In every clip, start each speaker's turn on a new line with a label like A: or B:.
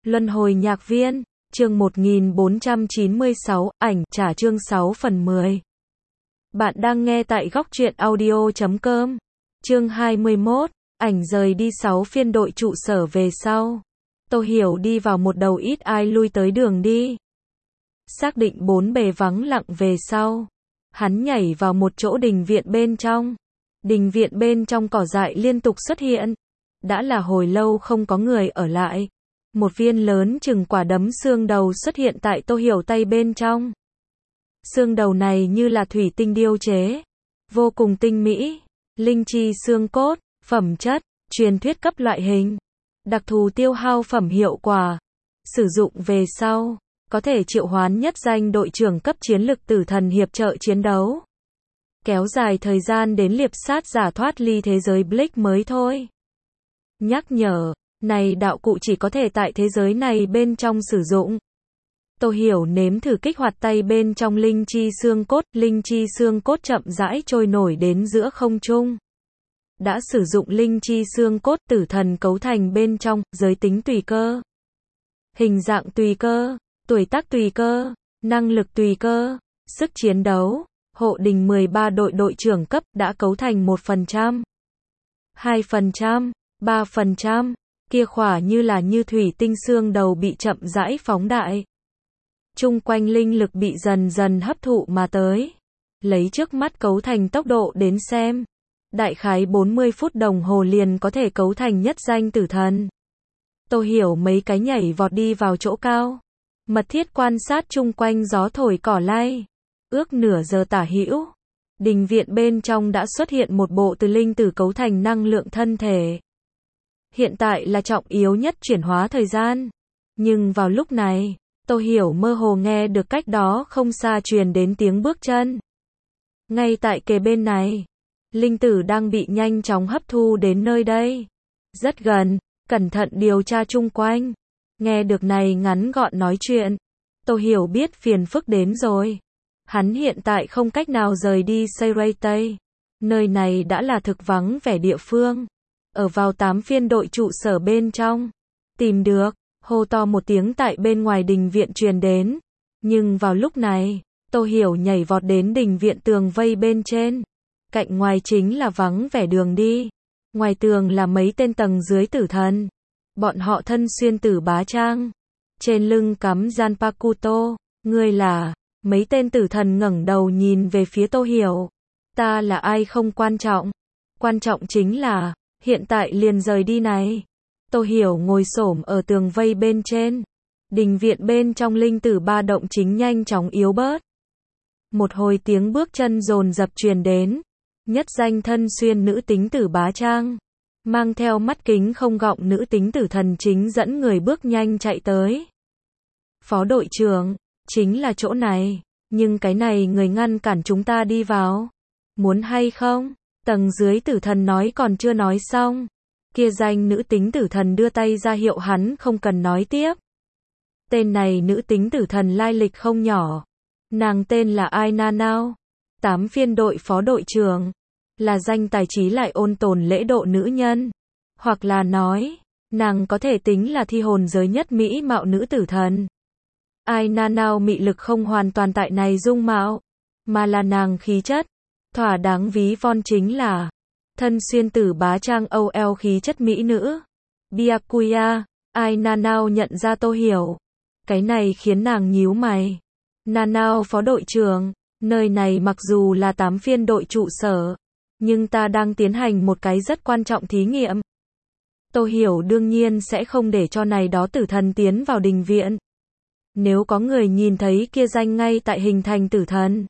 A: Luân hồi nhạc viên, chương 1496, ảnh, trả chương 6 phần 10. Bạn đang nghe tại góc truyện audio.com. Chương 21, ảnh rời đi 6 phiên đội trụ sở về sau. Tô Hiểu đi vào một đầu ít ai lui tới đường đi. Xác định bốn bề vắng lặng về sau. Hắn nhảy vào một chỗ đình viện bên trong. Đình viện bên trong cỏ dại liên tục xuất hiện. Đã là hồi lâu không có người ở lại. Một viên lớn chừng quả đấm xương đầu xuất hiện tại Tô Hiểu tay bên trong. Xương đầu này như là thủy tinh điêu chế. Vô cùng tinh mỹ. Linh chi xương cốt, phẩm chất, truyền thuyết cấp loại hình. Đặc thù tiêu hao phẩm hiệu quả. Sử dụng về sau, có thể triệu hoán nhất danh đội trưởng cấp chiến lực tử thần hiệp trợ chiến đấu. Kéo dài thời gian đến liệp sát giả thoát ly thế giới Blake mới thôi. Nhắc nhở, này đạo cụ chỉ có thể tại thế giới này bên trong sử dụng. Tô Hiểu nếm thử kích hoạt tay bên trong linh chi xương cốt chậm rãi trôi nổi đến giữa không trung. Đã sử dụng linh chi xương cốt tử thần cấu thành bên trong, giới tính tùy cơ. Hình dạng tùy cơ, tuổi tác tùy cơ, năng lực tùy cơ, sức chiến đấu, hộ đình 13 đội trưởng cấp đã cấu thành 1%, 2%, 3%, kia khỏa như thủy tinh xương đầu bị chậm rãi phóng đại. Chung quanh linh lực bị dần dần hấp thụ mà tới. Lấy trước mắt cấu thành tốc độ đến xem. Đại khái 40 phút đồng hồ liền có thể cấu thành nhất danh tử thần. Tô Hiểu mấy cái nhảy vọt đi vào chỗ cao. Mật thiết quan sát chung quanh gió thổi cỏ lay. Ước nửa giờ tả hữu. Đình viện bên trong đã xuất hiện một bộ từ linh tử cấu thành năng lượng thân thể. Hiện tại là trọng yếu nhất chuyển hóa thời gian. Nhưng vào lúc này, Tô Hiểu mơ hồ nghe được cách đó không xa truyền đến tiếng bước chân. Ngay tại kề bên này, linh tử đang bị nhanh chóng hấp thu đến nơi đây. Rất gần, cẩn thận điều tra chung quanh. Nghe được này ngắn gọn nói chuyện, Tô Hiểu biết phiền phức đến rồi. Hắn hiện tại không cách nào rời đi Seiray Tây. Nơi này đã là thực vắng vẻ địa phương. Ở vào 8 phiên đội trụ sở bên trong. Tìm được, hô to một tiếng tại bên ngoài đình viện truyền đến. Nhưng vào lúc này, Tô Hiểu nhảy vọt đến đình viện tường vây bên trên. Cạnh ngoài chính là vắng vẻ đường đi. Ngoài tường là mấy tên tầng dưới tử thần. Bọn họ thân xuyên tử bá trang. Trên lưng cắm Zanpakuto. Ngươi là... Mấy tên tử thần ngẩng đầu nhìn về phía Tô Hiểu. Ta là ai không quan trọng. Quan trọng chính là, hiện tại liền rời đi này. Tô Hiểu ngồi xổm ở tường vây bên trên. Đình viện bên trong linh tử ba động chính nhanh chóng yếu bớt. Một hồi tiếng bước chân dồn dập truyền đến. Nhất danh thân xuyên nữ tính tử bá trang. Mang theo mắt kính không gọng nữ tính tử thần chính dẫn người bước nhanh chạy tới. Phó đội trưởng, chính là chỗ này. Nhưng cái này người ngăn cản chúng ta đi vào. Muốn hay không? Tầng dưới tử thần nói còn chưa nói xong. Kia danh nữ tính tử thần đưa tay ra hiệu hắn không cần nói tiếp. Tên này nữ tính tử thần lai lịch không nhỏ. Nàng tên là Aina Nao. 8 phiên đội phó đội trưởng. Là danh tài trí lại ôn tồn lễ độ nữ nhân. Hoặc là nói, nàng có thể tính là thi hồn giới nhất mỹ mạo nữ tử thần. Aina Nao mị lực không hoàn toàn tại này dung mạo, mà là nàng khí chất. Thỏa đáng ví von chính là thân xuyên tử bá trang OL khí chất mỹ nữ. Byakuya, Aina Nao nhận ra Tô Hiểu. Cái này khiến nàng nhíu mày. Nanao phó đội trưởng, nơi này mặc dù là 8 phiên đội trụ sở, nhưng ta đang tiến hành một cái rất quan trọng thí nghiệm. Tô Hiểu đương nhiên sẽ không để cho này đó tử thần tiến vào đình viện. Nếu có người nhìn thấy kia danh ngay tại hình thành tử thần,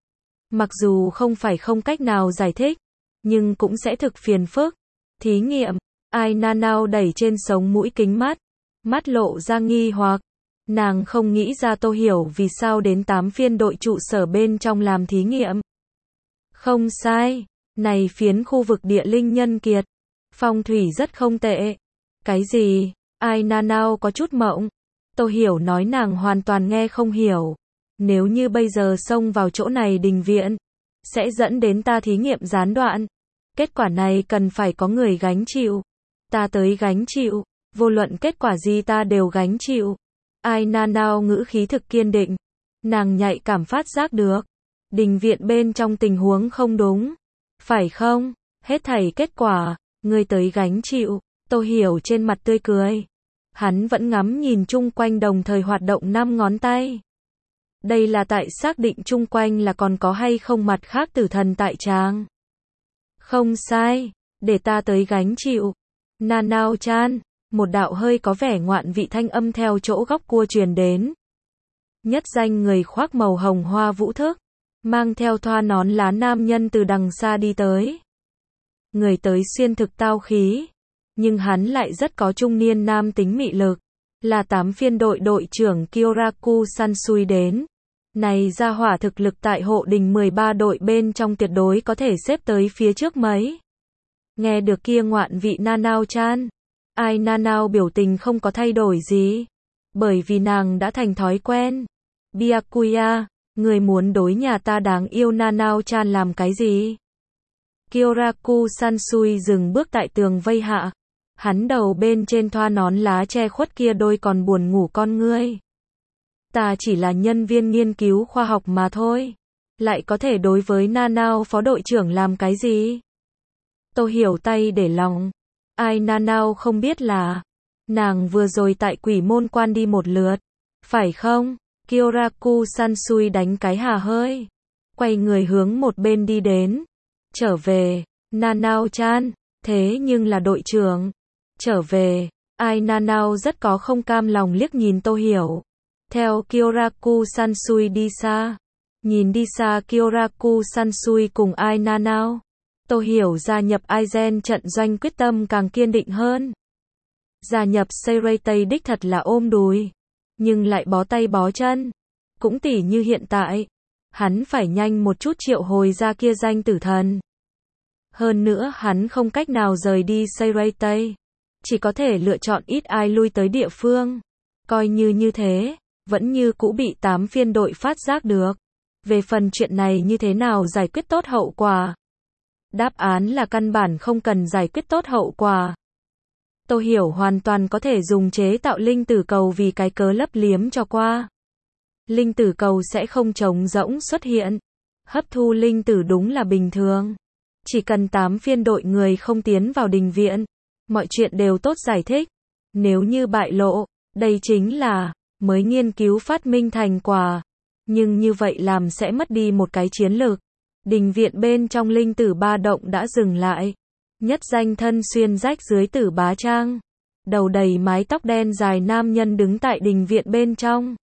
A: mặc dù không phải không cách nào giải thích, nhưng cũng sẽ thực phiền phức. Thí nghiệm, Aina Nao đẩy trên sống mũi kính mắt lộ ra nghi hoặc. Nàng không nghĩ ra Tô Hiểu vì sao đến 8 phiên đội trụ sở bên trong làm thí nghiệm. Không sai, này phiến khu vực địa linh nhân kiệt, phong thủy rất không tệ. Cái gì? Aina Nao có chút mộng. Tô Hiểu nói nàng hoàn toàn nghe không hiểu. Nếu như bây giờ xông vào chỗ này đình viện, sẽ dẫn đến ta thí nghiệm gián đoạn. Kết quả này cần phải có người gánh chịu. Ta tới gánh chịu. Vô luận kết quả gì ta đều gánh chịu. Ai na nao ngữ khí thực kiên định. Nàng nhạy cảm phát giác được. Đình viện bên trong tình huống không đúng. Phải không? Hết thảy kết quả, ngươi tới gánh chịu. Tô Hiểu trên mặt tươi cười. Hắn vẫn ngắm nhìn chung quanh đồng thời hoạt động 5 ngón tay. Đây là tại xác định chung quanh là còn có hay không mặt khác tử thần tại tràng. Không sai, để ta tới gánh chịu. Nanao chan, một đạo hơi có vẻ ngoạn vị thanh âm theo chỗ góc cua truyền đến. Nhất danh người khoác màu hồng hoa vũ thức, mang theo thoa nón lá nam nhân từ đằng xa đi tới. Người tới xuyên thực tao khí, nhưng hắn lại rất có trung niên nam tính mị lực, là 8 phiên đội đội trưởng Kyoraku Sansui đến. Này ra hỏa thực lực tại hộ đình 13 đội bên trong tuyệt đối có thể xếp tới phía trước mấy. Nghe được kia ngoạn vị Nanao chan, ai Nanao biểu tình không có thay đổi gì, bởi vì nàng đã thành thói quen. Byakuya, người muốn đối nhà ta đáng yêu Nanao chan làm cái gì? Kyoraku Sansui dừng bước tại tường vây hạ. Hắn đầu bên trên thoa nón lá che khuất kia đôi còn buồn ngủ con ngươi. Ta chỉ là nhân viên nghiên cứu khoa học mà thôi. Lại có thể đối với Nanao phó đội trưởng làm cái gì? Tô Hiểu tay để lòng. Ai Nanao không biết là nàng vừa rồi tại quỷ môn quan đi một lượt. Phải không? Kyoraku Sansui đánh cái hà hơi. Quay người hướng một bên đi đến. Trở về, Nanao chan, thế nhưng là đội trưởng. Trở về, ai Nanao rất có không cam lòng liếc nhìn Tô Hiểu. Theo Kyoraku Sansui đi xa. Nhìn đi xa Kyoraku Sansui cùng ai Nanao. Tô Hiểu gia nhập Aizen trận doanh quyết tâm càng kiên định hơn. Gia nhập Seirei đích thật là ôm đùi. Nhưng lại bó tay bó chân. Cũng tỉ như hiện tại. Hắn phải nhanh một chút triệu hồi ra kia danh tử thần. Hơn nữa hắn không cách nào rời đi Seirei. Chỉ có thể lựa chọn ít ai lui tới địa phương. Coi như thế, vẫn như cũ bị 8 phiên đội phát giác được. Về phần chuyện này như thế nào giải quyết tốt hậu quả? Đáp án là căn bản không cần giải quyết tốt hậu quả. Tô Hiểu hoàn toàn có thể dùng chế tạo linh tử cầu vì cái cớ lấp liếm cho qua. Linh tử cầu sẽ không trống rỗng xuất hiện. Hấp thu linh tử đúng là bình thường. Chỉ cần 8 phiên đội người không tiến vào đình viện, mọi chuyện đều tốt giải thích. Nếu như bại lộ, đây chính là mới nghiên cứu phát minh thành quả. Nhưng như vậy làm sẽ mất đi một cái chiến lược. Đình viện bên trong linh tử ba động đã dừng lại. Nhất danh thân xuyên rách dưới tử bá trang. Đầu đầy mái tóc đen dài nam nhân đứng tại đình viện bên trong.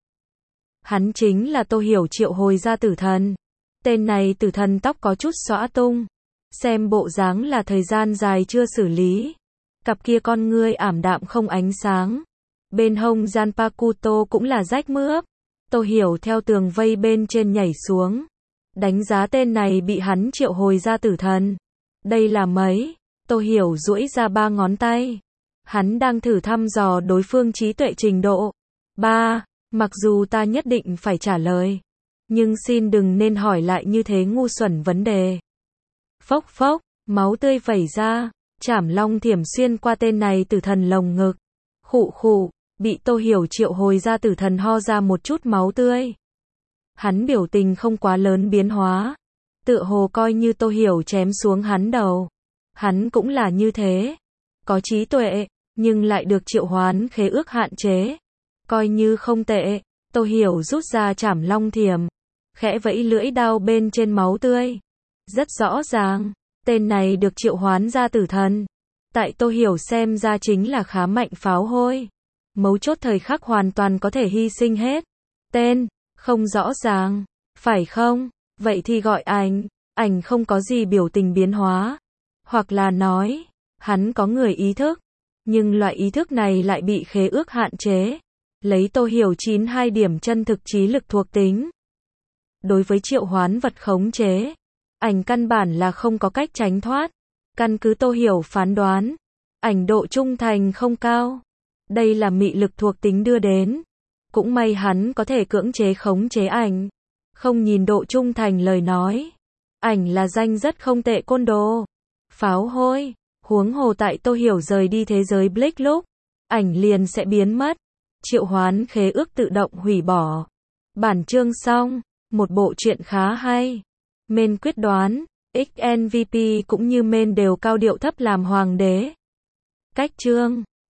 A: Hắn chính là Tô Hiểu triệu hồi ra tử thần. Tên này tử thần tóc có chút xõa tung. Xem bộ dáng là thời gian dài chưa xử lý. Cặp kia con ngươi ảm đạm không ánh sáng. Bên hông Zanpakuto cũng là rách mướp. Tô Hiểu theo tường vây bên trên nhảy xuống. Đánh giá tên này bị hắn triệu hồi ra tử thần. Đây là mấy? Tô Hiểu duỗi ra 3 ngón tay. Hắn đang thử thăm dò đối phương trí tuệ trình độ. 3. Mặc dù ta nhất định phải trả lời. Nhưng xin đừng nên hỏi lại như thế ngu xuẩn vấn đề. Phốc phốc, máu tươi vẩy ra. Chảm long thiểm xuyên qua tên này tử thần lồng ngực. Khụ khụ, bị Tô Hiểu triệu hồi ra tử thần ho ra một chút máu tươi. Hắn biểu tình không quá lớn biến hóa. Tựa hồ coi như Tô Hiểu chém xuống hắn đầu. Hắn cũng là như thế. Có trí tuệ, nhưng lại được triệu hoán khế ước hạn chế. Coi như không tệ. Tô Hiểu rút ra chảm long thiểm. Khẽ vẫy lưỡi đao bên trên máu tươi. Rất rõ ràng, tên này được triệu hoán ra tử thần. Tại Tô Hiểu xem ra chính là khá mạnh pháo hôi. Mấu chốt thời khắc hoàn toàn có thể hy sinh hết. Tên, không rõ ràng, phải không? Vậy thì gọi ảnh không có gì biểu tình biến hóa. Hoặc là nói, hắn có người ý thức. Nhưng loại ý thức này lại bị khế ước hạn chế. Lấy Tô Hiểu 92 điểm chân thực trí lực thuộc tính. Đối với triệu hoán vật khống chế, ảnh căn bản là không có cách tránh thoát. Căn cứ Tô Hiểu phán đoán, ảnh độ trung thành không cao. Đây là mị lực thuộc tính đưa đến. Cũng may hắn có thể cưỡng chế khống chế ảnh. Không nhìn độ trung thành lời nói. Ảnh là danh rất không tệ côn đồ. Pháo hôi. Huống hồ tại Tô Hiểu rời đi thế giới Blake lúc. ảnh liền sẽ biến mất. Triệu hoán khế ước tự động hủy bỏ. Bản chương xong. Một bộ truyện khá hay. Main quyết đoán, XNVP cũng như main đều cao điệu thấp làm hoàng đế. Cách chương